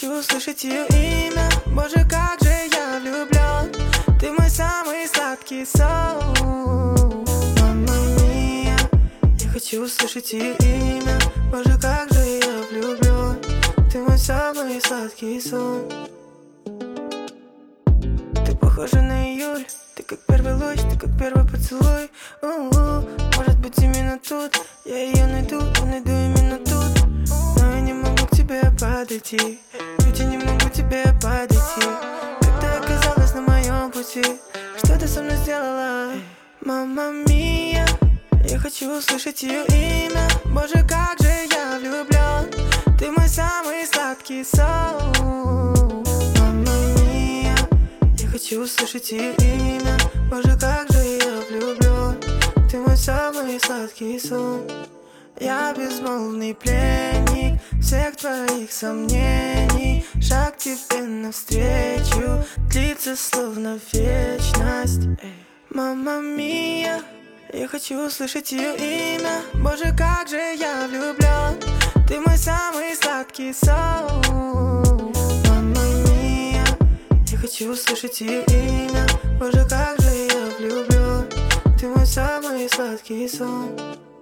хочу услышать ее имя. Боже, как же я влюблен. Ты мой самый сладкий сон. Мамма мия, я хочу услышать ее имя. Боже, как же я влюблен. Ты мой самый сладкий сон. Ты похожа на июль. Ты как первый луч, ты как первый поцелуй. Может быть именно тут я ее найду именно тут. Но я не могу к тебе подойти, ведь я не могу к тебе подойти. Как ты оказалась на моем пути, что ты со мной сделала? Мамма мия, я хочу услышать ее имя. Боже, как же я влюблен. Ты мой самый сладкий сон. Мамма мия, я хочу услышать ее имя. Боже, как же я влюблен. Ты мой самый сладкий сон. Я безмолвный пленник всех твоих сомнений. Шаг тебе навстречу длится словно вечность. Мамма мия, я хочу услышать ее имя. Боже, как же я влюблен. Ты мой самый сладкий сон. Мамма мия, я хочу услышать ее имя. Боже, как же я влюблен. Ты мой самый сладкий сон.